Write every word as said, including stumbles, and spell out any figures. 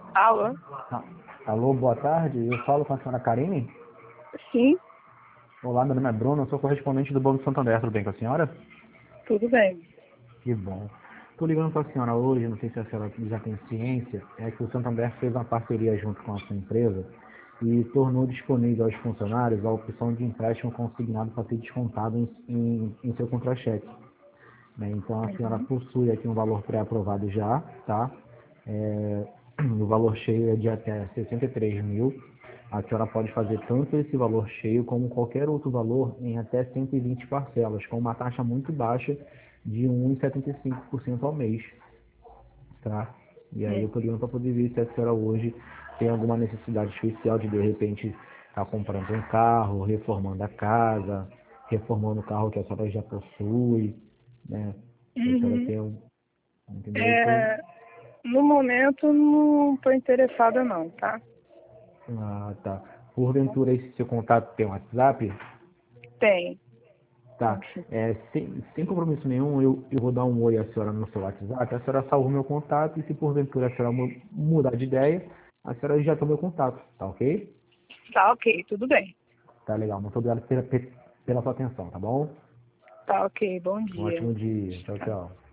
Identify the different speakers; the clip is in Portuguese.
Speaker 1: Alô?
Speaker 2: Ah, alô, boa tarde. Eu falo com a senhora Karine.
Speaker 1: Sim,
Speaker 2: Olá, meu nome é Bruno, eu sou correspondente do Banco Santander. Tudo bem com a senhora?
Speaker 1: tudo bem.
Speaker 2: Que bom. Estou ligando para a senhora hoje, não sei se a senhora já tem ciência, é que o Santander fez uma parceria junto com a sua empresa e tornou disponível aos funcionários a opção de empréstimo consignado para ser descontado em, em, em seu contra-cheque, né? Então a senhora
Speaker 1: Uhum.
Speaker 2: possui aqui um valor pré-aprovado já, tá? É, o valor cheio é de até sessenta e três mil. A senhora pode fazer tanto esse valor cheio como qualquer outro valor em até cento e vinte parcelas, com uma taxa muito baixa de um vírgula setenta e cinco por cento ao mês, tá? E aí eu
Speaker 1: Hum.
Speaker 2: estou ligando para poder ver se a senhora hoje tem alguma necessidade especial de de repente estar comprando um carro, reformando a casa, reformando o carro que a senhora já possui, né? Se a senhora
Speaker 1: Uhum.
Speaker 2: tem um, entendeu? Por,
Speaker 1: É, no momento não estou interessada não, tá?
Speaker 2: ah, tá. Porventura esse seu contato tem um WhatsApp?
Speaker 1: Tem,
Speaker 2: Tá.
Speaker 1: tem sim.
Speaker 2: É, sem, sem compromisso nenhum, eu, eu vou dar um oi à senhora no seu WhatsApp, a senhora salva o meu contato e se porventura a senhora mu- mudar de ideia, a senhora já tem o meu contato, tá ok?
Speaker 1: Tá ok, tudo bem.
Speaker 2: Tá legal, muito obrigado pela, pela sua atenção, tá bom?
Speaker 1: Tá ok, bom
Speaker 2: Um
Speaker 1: dia.
Speaker 2: ótimo dia. Tchau, tchau.